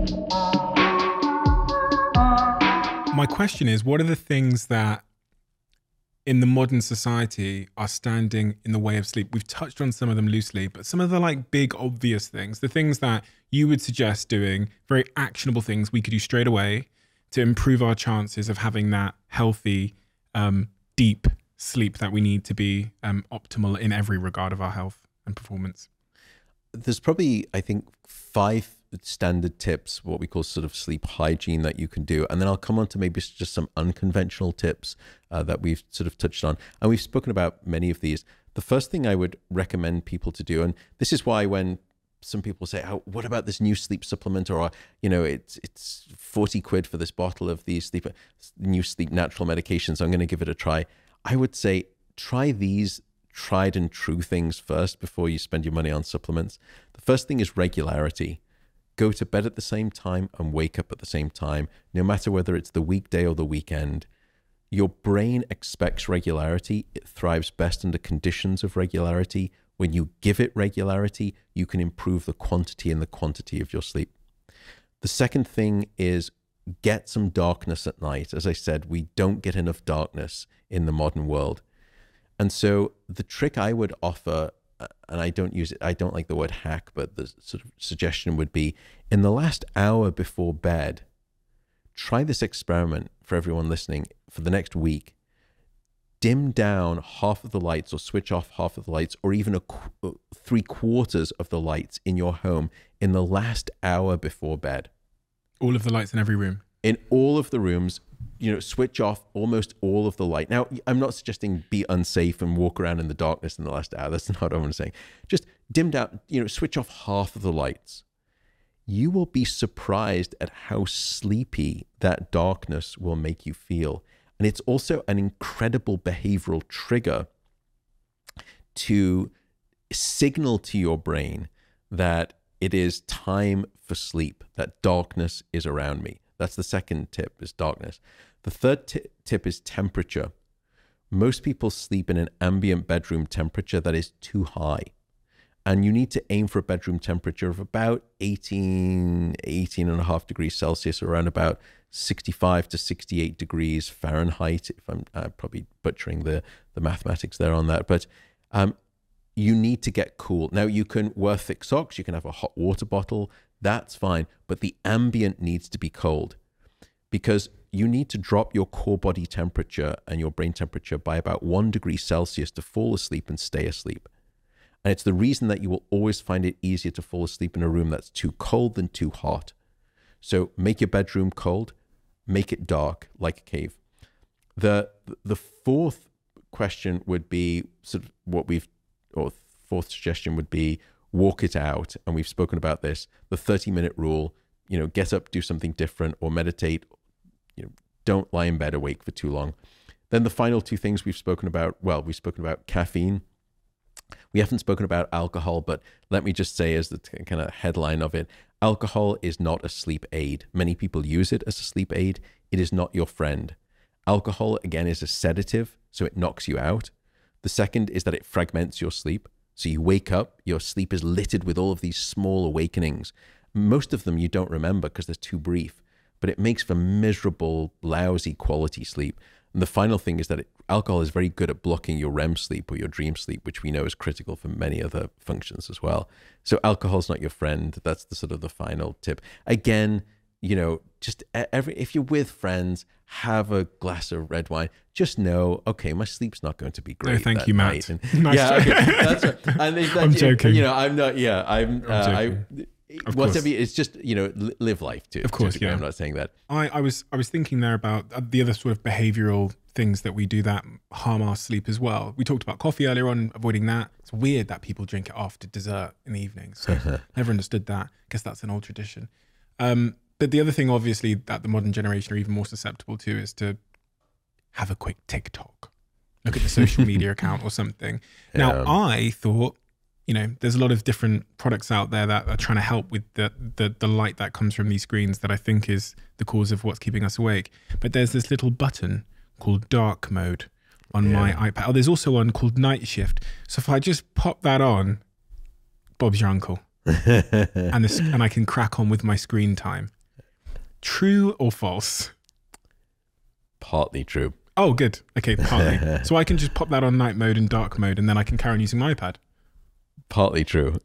My question is, what are the things that in the modern society are standing in the way of sleep? We've touched on some of them loosely, but some of the like big obvious things, the things that you would suggest doing, very actionable things we could do straight away to improve our chances of having that healthy, deep sleep that we need to be optimal in every regard of our health and performance. There's probably, I think, 5 standard tips, what we call sort of sleep hygiene, that you can do. And then I'll come on to maybe just some unconventional tips that we've sort of touched on. And we've spoken about many of these. The first thing I would recommend people to do, and this is why when some people say, oh, what about this new sleep supplement? Or, you know, it's 40 quid for this bottle of these new sleep natural medications. I'm going to give it a try. I would say try these tried and true things first before you spend your money on supplements. The first thing is regularity. Go to bed at the same time and wake up at the same time, no matter whether it's the weekday or the weekend. Your brain expects regularity. It thrives best under conditions of regularity. When you give it regularity, you can improve the quantity and the quantity of your sleep. The second thing is get some darkness at night. As I said, we don't get enough darkness in the modern world. And so the trick I would offer, and I don't use it, I don't like the word hack, but the sort of suggestion would be, in the last hour before bed, try this experiment for everyone listening for the next week. Dim down half of the lights or switch off half of the lights, or even 3/4 of the lights in your home in the last hour before bed. All of the lights in every room? In all of the rooms, you know, switch off almost all of the light. Now, I'm not suggesting be unsafe and walk around in the darkness in the last hour. That's not what I'm saying. Just dim down, you know, switch off half of the lights. You will be surprised at how sleepy that darkness will make you feel. And it's also an incredible behavioral trigger to signal to your brain that it is time for sleep, that darkness is around me. That's the second tip, is darkness. The third tip is temperature. Most people sleep in an ambient bedroom temperature that is too high. And you need to aim for a bedroom temperature of about 18.5 degrees Celsius, around about 65 to 68 degrees Fahrenheit, if I'm probably butchering the mathematics there on that. But you need to get cool. Now, you can wear thick socks, you can have a hot water bottle, that's fine. But the ambient needs to be cold, because you need to drop your core body temperature and your brain temperature by about 1 degree Celsius to fall asleep and stay asleep. And it's the reason that you will always find it easier to fall asleep in a room that's too cold than too hot. So make your bedroom cold, make it dark like a cave. The fourth question would be sort of fourth suggestion would be walk it out. And we've spoken about this, the 30-minute rule, you know, get up, do something different, or meditate, you know, don't lie in bed awake for too long. Then the final two things we've spoken about, well, we've spoken about caffeine. We haven't spoken about alcohol, but let me just say, as the kind of headline of it, alcohol is not a sleep aid. Many people use it as a sleep aid. It is not your friend. Alcohol, again, is a sedative, so it knocks you out. The second is that it fragments your sleep. So you wake up, your sleep is littered with all of these small awakenings. Most of them you don't remember because they're too brief, but it makes for miserable, lousy quality sleep. And the final thing is that alcohol is very good at blocking your REM sleep or your dream sleep, which we know is critical for many other functions as well. So alcohol's not your friend. That's the sort of the final tip. Again, you know, just if you're with friends, have a glass of red wine. Just know, okay, my sleep's not going to be great. No, thank you, Matt. And, nice yeah, okay, that's right. And I'm joking. You know, I'm not. Yeah, I'm joking. Whatever. It's just, you know, live life too. Of course, yeah. I'm not saying that. I was thinking there about the other sort of behavioral things that we do that harm our sleep as well. We talked about coffee earlier on, avoiding that. It's weird that people drink it after dessert in the evening. So never understood that. I guess that's an old tradition. But the other thing, obviously, that the modern generation are even more susceptible to is to have a quick TikTok. Look at the social media account or something. Now, I thought, you know, there's a lot of different products out there that are trying to help with the light that comes from these screens that I think is the cause of what's keeping us awake. But there's this little button called dark mode on my iPad. Oh, there's also one called night shift. So if I just pop that on, Bob's your uncle. and I can crack on with my screen time. True or false? Partly true. Oh, good. Okay, partly. So I can just pop that on night mode and dark mode, and then I can carry on using my iPad. Partly true.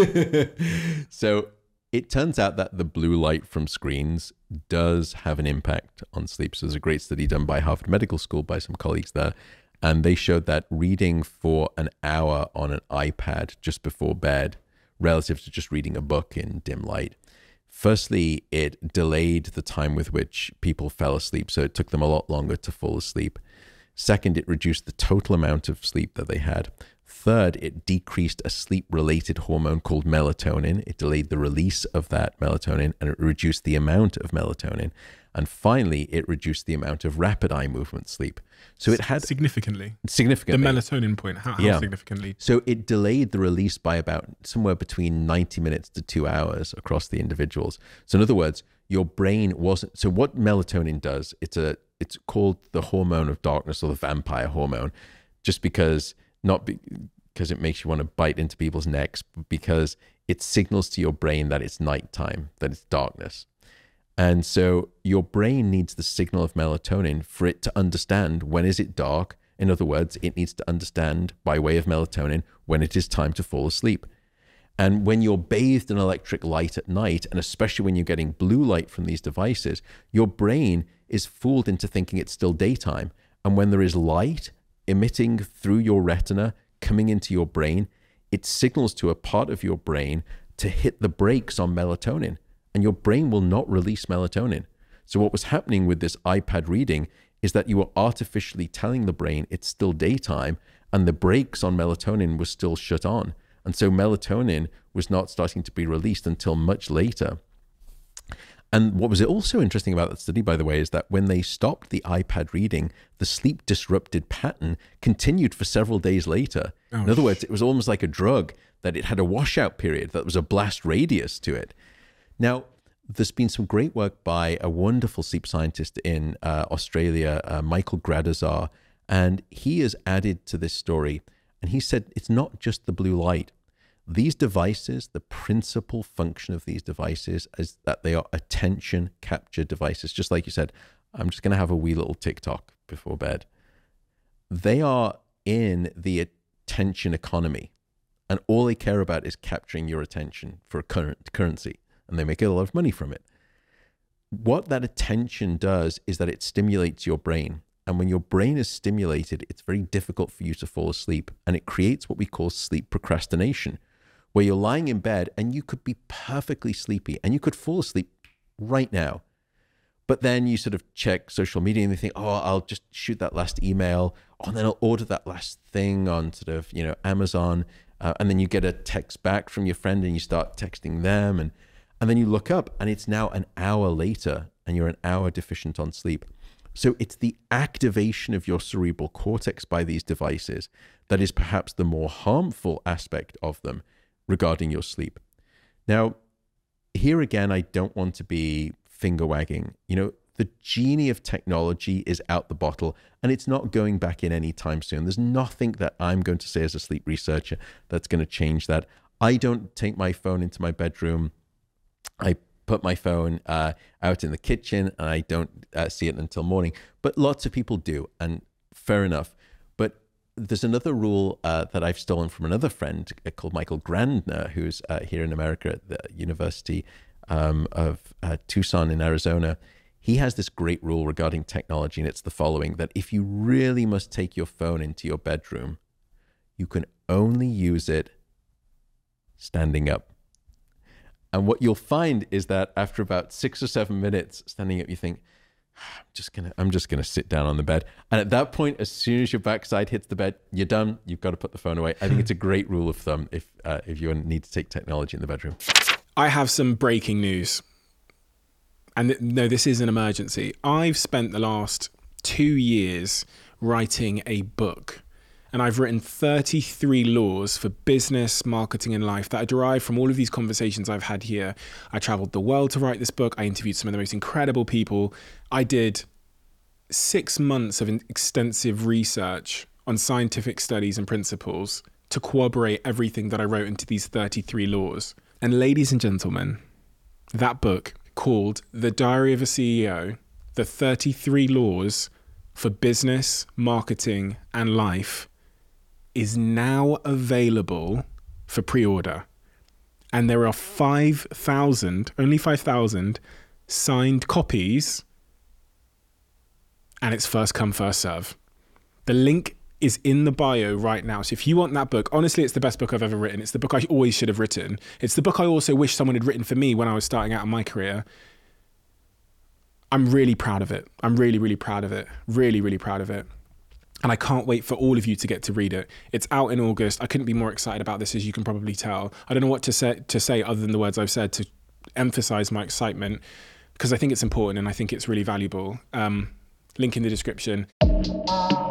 So it turns out that the blue light from screens does have an impact on sleep. So there's a great study done by Harvard Medical School by some colleagues there, and they showed that reading for an hour on an iPad just before bed, relative to just reading a book in dim light, firstly, it delayed the time with which people fell asleep. So it took them a lot longer to fall asleep. Second, it reduced the total amount of sleep that they had. Third, it decreased a sleep-related hormone called melatonin. It delayed the release of that melatonin, and it reduced the amount of melatonin. And finally, it reduced the amount of rapid eye movement sleep. So it had significantly. The Significantly. melatonin point, how Yeah. significantly? So it delayed the release by about somewhere between 90 minutes to 2 hours across the individuals. So in other words, your brain wasn't. So what melatonin does, it's called the hormone of darkness, or the vampire hormone, just because because it makes you want to bite into people's necks, but because it signals to your brain that it's nighttime, that it's darkness. And so your brain needs the signal of melatonin for it to understand when is it dark. In other words, it needs to understand by way of melatonin when it is time to fall asleep. And when you're bathed in electric light at night, and especially when you're getting blue light from these devices, your brain is fooled into thinking it's still daytime. And when there is light emitting through your retina, coming into your brain, it signals to a part of your brain to hit the brakes on melatonin, and your brain will not release melatonin. So what was happening with this iPad reading is that you were artificially telling the brain it's still daytime, and the brakes on melatonin was still shut on. And so melatonin was not starting to be released until much later. And what was also interesting about that study, by the way, is that when they stopped the iPad reading, the sleep disrupted pattern continued for several days later. Oh, in other words, it was almost like a drug, that it had a washout period, that was a blast radius to it. Now, there's been some great work by a wonderful sleep scientist in Australia, Michael Gradazar, and he has added to this story. And he said it's not just the blue light. These devices, the principal function of these devices is that they are attention capture devices. Just like you said, I'm just going to have a wee little TikTok before bed. They are in the attention economy, and all they care about is capturing your attention for a currency, and they make a lot of money from it. What that attention does is that it stimulates your brain. And when your brain is stimulated, it's very difficult for you to fall asleep. And it creates what we call sleep procrastination, where you're lying in bed and you could be perfectly sleepy and you could fall asleep right now. But then you sort of check social media and you think, oh, I'll just shoot that last email. Oh, and then I'll order that last thing on sort of, Amazon. And then you get a text back from your friend and you start texting them. And then you look up and it's now an hour later and you're an hour deficient on sleep. So it's the activation of your cerebral cortex by these devices that is perhaps the more harmful aspect of them regarding your sleep. Now, here again, I don't want to be finger wagging. The genie of technology is out the bottle and it's not going back in anytime soon. There's nothing that I'm going to say as a sleep researcher that's going to change that. I don't take my phone into my bedroom. I put my phone out in the kitchen and I don't see it until morning. But lots of people do, and fair enough. But there's another rule that I've stolen from another friend called Michael Grandner, who's here in America at the University of Tucson in Arizona. He has this great rule regarding technology, and it's the following, that if you really must take your phone into your bedroom, you can only use it standing up. And what you'll find is that after about 6 or 7 minutes standing up, you think, I'm just gonna sit down on the bed. And at that point, as soon as your backside hits the bed, you're done. You've got to put the phone away. I think it's a great rule of thumb if you need to take technology in the bedroom. I have some breaking news. And no, this is an emergency. I've spent the last 2 years writing a book. And I've written 33 laws for business, marketing, and life that are derived from all of these conversations I've had here. I traveled the world to write this book. I interviewed some of the most incredible people. I did 6 months of extensive research on scientific studies and principles to corroborate everything that I wrote into these 33 laws. And ladies and gentlemen, that book called The Diary of a CEO, The 33 Laws for Business, Marketing and Life, is now available for pre-order. And there are 5,000, only 5,000 signed copies, and it's first come, first serve. The link is in the bio right now. So if you want that book, honestly, it's the best book I've ever written. It's the book I always should have written. It's the book I also wish someone had written for me when I was starting out in my career. I'm really proud of it. I'm really, really proud of it. Really, really proud of it. And I can't wait for all of you to get to read it. It's out in August. I couldn't be more excited about this, as you can probably tell. I don't know what to say other than the words I've said to emphasize my excitement, because I think it's important and I think it's really valuable. Link in the description.